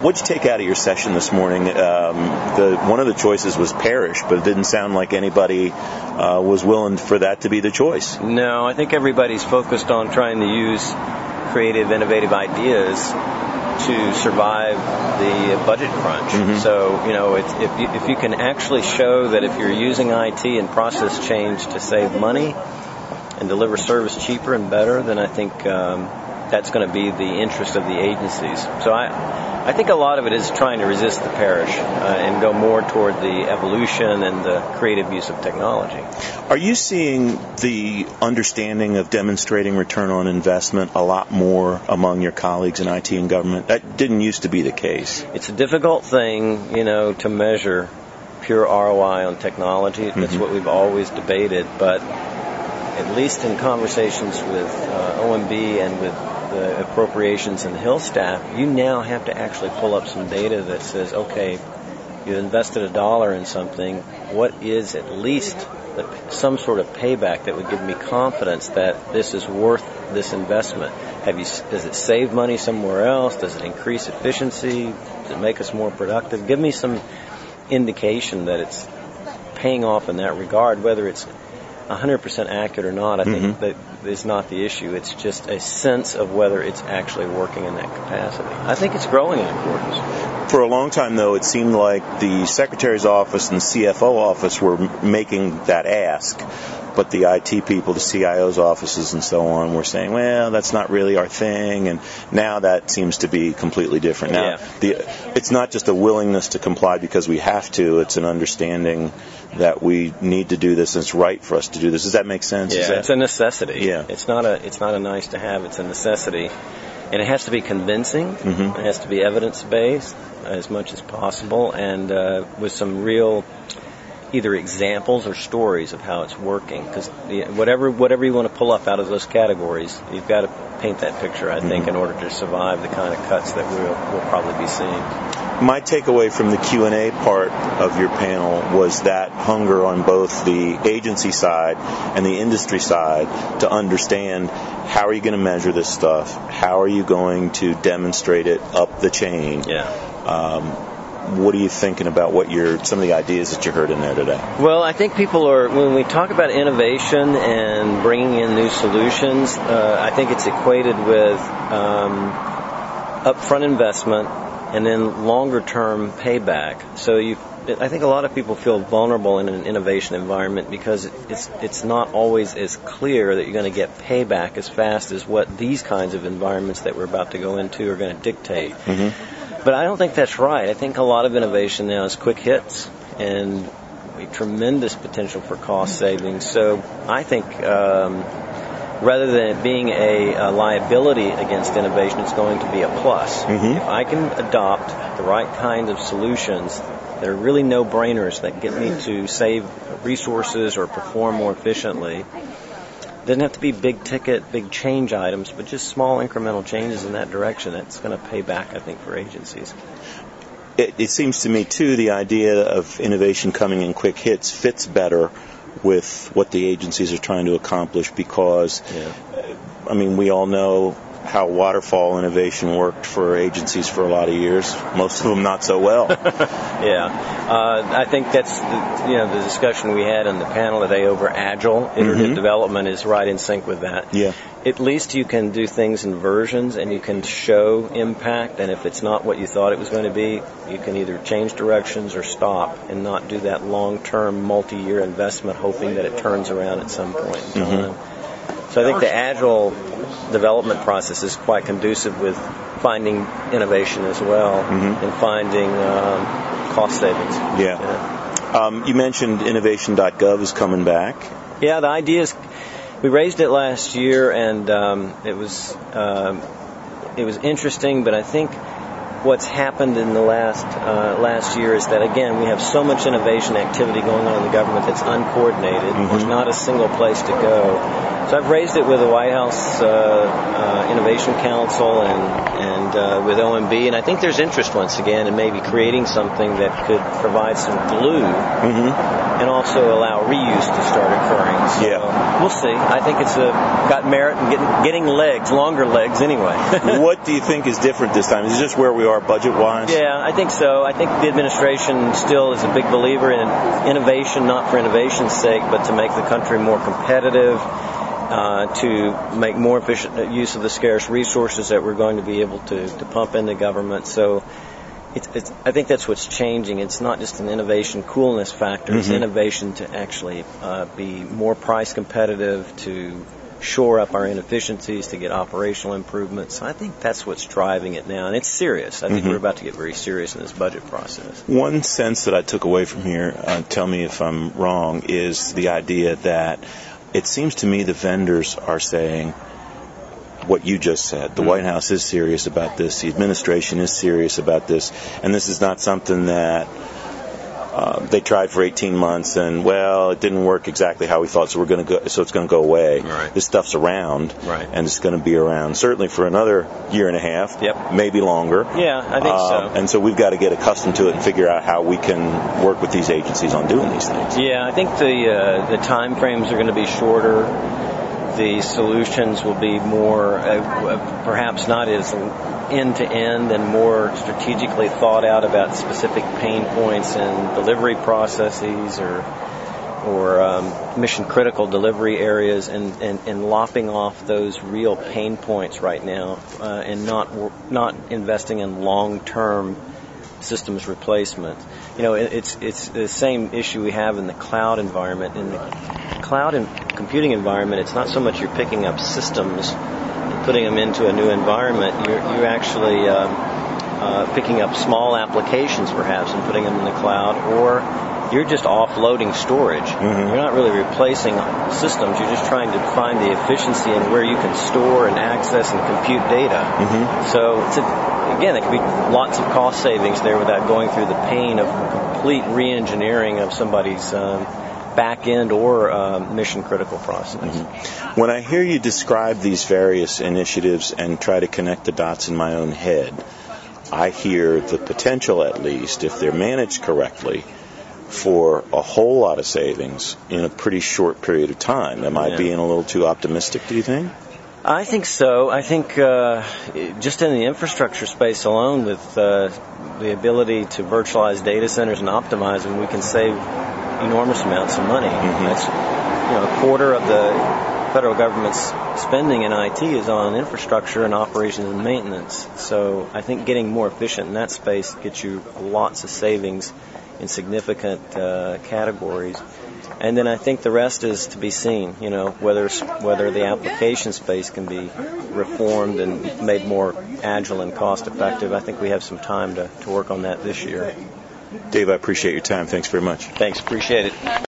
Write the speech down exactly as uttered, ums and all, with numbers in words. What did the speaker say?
What'd you take out of your session this morning? Um, the, one of the choices was Parrish, but it didn't sound like anybody uh, was willing for that to be the choice. No, I think everybody's focused on trying to use creative, innovative ideas to survive the budget crunch. Mm-hmm. So, you know, it's, if, you, if you can actually show that if you're using I T and process change to save money and deliver service cheaper and better, then I think um, that's going to be the interest of the agencies. So I I think a lot of it is trying to resist the Parrish uh, and go more toward the evolution and the creative use of technology. Are you seeing the understanding of demonstrating return on investment a lot more among your colleagues in I T and government? That didn't used to be the case. It's a difficult thing, you know, to measure pure R O I on technology. That's mm-hmm. what we've always debated, but at least in conversations with uh, O M B and with the appropriations and the Hill staff, you now have to actually pull up some data that says, okay, you invested a dollar in something, what is at least the, some sort of payback that would give me confidence that this is worth this investment? Have you, does it save money somewhere else? Does it increase efficiency? Does it make us more productive? Give me some indication that it's paying off in that regard, whether it's one hundred percent accurate or not. I think mm-hmm. that is not the issue. It's just a sense of whether it's actually working in that capacity. I think it's growing in importance. For a long time, though, it seemed like the Secretary's office and the C F O office were making that ask, but the I T people, the C I O's offices and so on, were saying, well, that's not really our thing, and now that seems to be completely different. Now, yeah. the, it's not just a willingness to comply because we have to, it's an understanding that we need to do this and it's right for us to do this. Does that make sense? Yeah, that, it's a necessity. Yeah. It's not a it's not a nice to have, it's a necessity. And it has to be convincing. Mm-hmm. It has to be evidence-based as much as possible, and uh, with some real either examples or stories of how it's working. Because whatever whatever you want to pull up out of those categories, you've got to paint that picture, I think, mm-hmm. in order to survive the kind of cuts that we'll, we'll probably be seeing. My takeaway from the Q and A part of your panel was that hunger on both the agency side and the industry side to understand how are you going to measure this stuff, how are you going to demonstrate it up the chain. Yeah. Um, what are you thinking about what you're, some of the ideas that you heard in there today? Well, I think people are, when we talk about innovation and bringing in new solutions, uh, I think it's equated with um, upfront investment and then longer-term payback. So you, I think a lot of people feel vulnerable in an innovation environment because it's it's not always as clear that you're going to get payback as fast as what these kinds of environments that we're about to go into are going to dictate. Mm-hmm. But I don't think that's right. I think a lot of innovation now is quick hits and a tremendous potential for cost savings. So I think um, rather than it being a, a liability against innovation, it's going to be a plus. Mm-hmm. If I can adopt the right kind of solutions that are really no-brainers that get me to save resources or perform more efficiently, it doesn't have to be big ticket, big change items, but just small incremental changes in that direction. That's going to pay back, I think, for agencies. It, it seems to me, too, the idea of innovation coming in quick hits fits better with what the agencies are trying to accomplish because, yeah. I mean, we all know how waterfall innovation worked for agencies for a lot of years. Most of them not so well. yeah. Uh, I think that's, the, you know, the discussion we had in the panel today over agile iterative mm-hmm. development is right in sync with that. Yeah. At least you can do things in versions and you can show impact, and if it's not what you thought it was going to be, you can either change directions or stop and not do that long-term multi-year investment hoping that it turns around at some point in time. Mm-hmm. So I think the agile development process is quite conducive with finding innovation as well mm-hmm. and finding um, cost savings. Yeah. yeah. Um, you mentioned innovation dot gov is coming back. Yeah, the idea is we raised it last year, and um, it was um, it was interesting. But I think what's happened in the last uh, last year is that again we have so much innovation activity going on in the government that's uncoordinated. Mm-hmm. There's not a single place to go. So I've raised it with the White House uh, uh, Innovation Council and and uh, with O M B, and I think there's interest once again in maybe creating something that could provide some glue mm-hmm. and also allow reuse to start occurring. So yeah. we'll see. I think it's a, got merit in getting, getting legs, longer legs anyway. What do you think is different this time? Is it just where we are are budget-wise? Yeah, I think so. I think the administration still is a big believer in innovation, not for innovation's sake, but to make the country more competitive, uh, to make more efficient use of the scarce resources that we're going to be able to, to pump into government. So it's, it's, I think that's what's changing. It's not just an innovation coolness factor. It's mm-hmm. innovation to actually uh, be more price competitive, to shore up our inefficiencies, to get operational improvements. I think that's what's driving it now, and it's serious. I think mm-hmm. we're about to get very serious in this budget process. One sense that I took away from here, uh, tell me if I'm wrong, is the idea that it seems to me the vendors are saying what you just said. The mm-hmm. White House is serious about this. The administration is serious about this, and this is not something that Uh, they tried for eighteen months, and well, it didn't work exactly how we thought, so we're going to go. So it's going to go away. Right. This stuff's around, right. and it's going to be around certainly for another year and a half, yep. maybe longer. Yeah, I think uh, so. And so we've got to get accustomed to it and figure out how we can work with these agencies on doing these things. Yeah, I think the uh, the time frames are going to be shorter. The solutions will be more, uh, perhaps not as end-to-end and more strategically thought out about specific pain points in delivery processes or or um, mission-critical delivery areas, and, and, and lopping off those real pain points right now uh, and not not investing in long-term systems replacement. You know, it, it's it's the same issue we have in the cloud environment. In the cloud and computing environment, it's not so much you're picking up systems and putting them into a new environment. You're, you're actually um, uh, picking up small applications, perhaps, and putting them in the cloud, or you're just offloading storage. Mm-hmm. You're not really replacing systems. You're just trying to find the efficiency in where you can store and access and compute data. Mm-hmm. So, it's a, again, there could be lots of cost savings there without going through the pain of complete re-engineering of somebody's um, back-end or uh, mission-critical process. Mm-hmm. When I hear you describe these various initiatives and try to connect the dots in my own head, I hear the potential, at least, if they're managed correctly, for a whole lot of savings in a pretty short period of time. Am I yeah. being a little too optimistic, do you think? I think so. I think uh, just in the infrastructure space alone, with uh, the ability to virtualize data centers and optimize them, we can save enormous amounts of money. Mm-hmm. That's, you know, a quarter of the federal government's spending in I T is on infrastructure and operations and maintenance. So I think getting more efficient in that space gets you lots of savings in significant uh, categories. And then I think the rest is to be seen, you know, whether whether the application space can be reformed and made more agile and cost effective. I think we have some time to, to work on that this year. Dave, I appreciate your time. Thanks very much. Thanks. Appreciate it.